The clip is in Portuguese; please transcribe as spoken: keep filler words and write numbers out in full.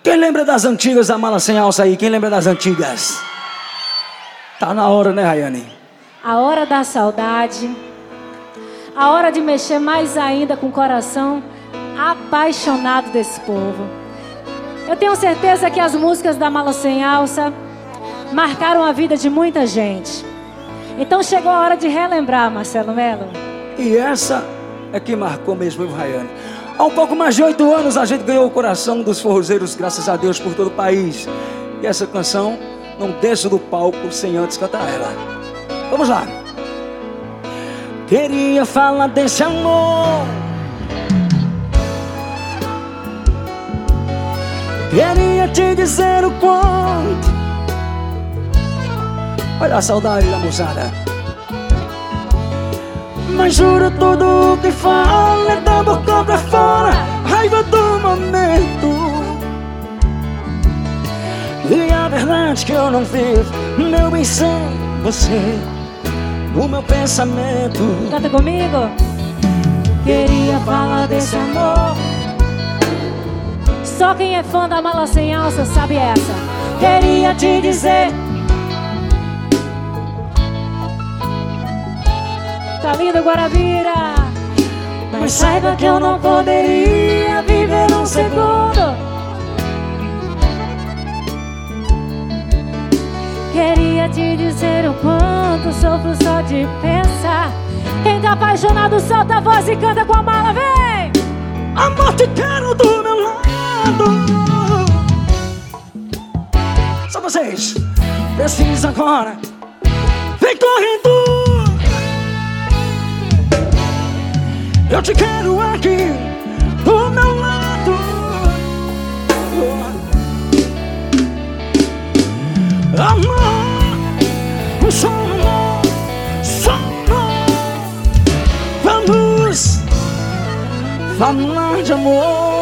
Quem lembra das antigas da Mala Sem Alça aí? Quem lembra das antigas? Tá na hora, né, Rayane? A hora da saudade. A hora de mexer mais ainda com o coração apaixonado desse povo. Eu tenho certeza que as músicas da Mala Sem Alça marcaram a vida de muita gente. Então chegou a hora de relembrar, Marcelo Melo. E essa é que marcou mesmo, viu, Rayane? Há um pouco mais de oito anos a gente ganhou o coração dos forrozeiros, graças a Deus, por todo o país. E essa canção não desço do palco sem antes cantar ela. Vamos lá. Queria falar desse amor, queria te dizer o quanto. Olha a saudade da moçada. Mas juro tudo o que fala é da boca pra fora, raiva do momento. E a verdade que eu não vivo, meu bem, sem você no meu pensamento. Canta comigo. Queria falar desse amor. Só quem é fã da Mala Sem Alça sabe essa. Queria te dizer. Tá lindo, Guarabira. Mas saiba que eu não poderia viver um segundo. Queria te dizer o quanto sofro só de pensar. Quem tá apaixonado solta a voz e canta com a Mala, vem! Amor, te quero do meu lado. Só vocês. Precisa agora. Vem correndo. Eu te quero aqui do meu lado. Amor, só amor, só amor. Vamos falar de amor.